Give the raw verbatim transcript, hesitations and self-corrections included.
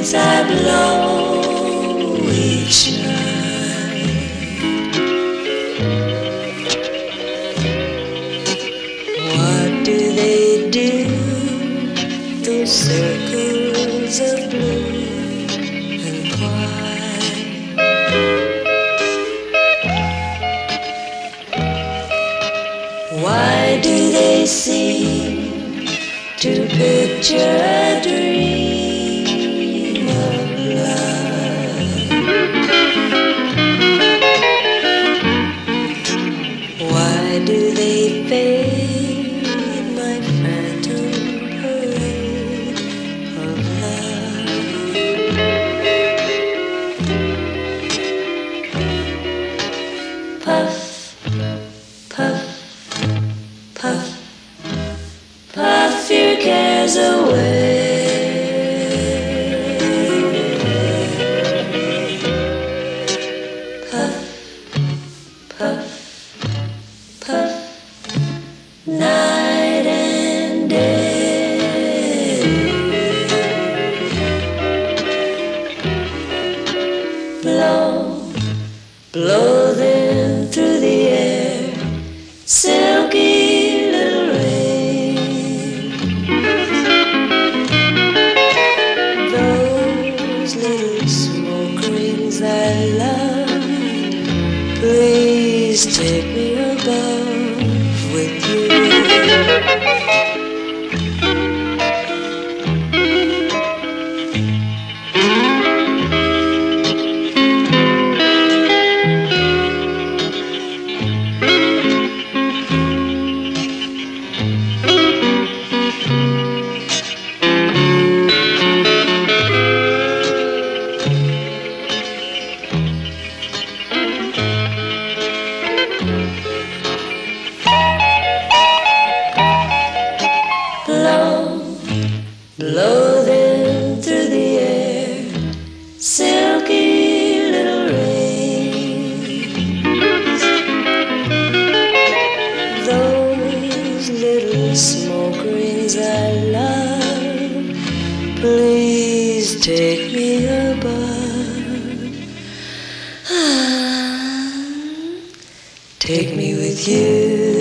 winds I blow each night. What do they do, those circles of blue and white? Why do they seem to picture a dream of love? Why do they fade my phantom parade of love? Puff, puff, puff, puff your cares away. Puff, puff, puff, night and day. Blow, blow them through the air, silky little rain. Those little smoke rings I love, please take me above with you. Blow, blow them through the air, silky little rain. Those little smoke rings I love, please take me above. Take me with you.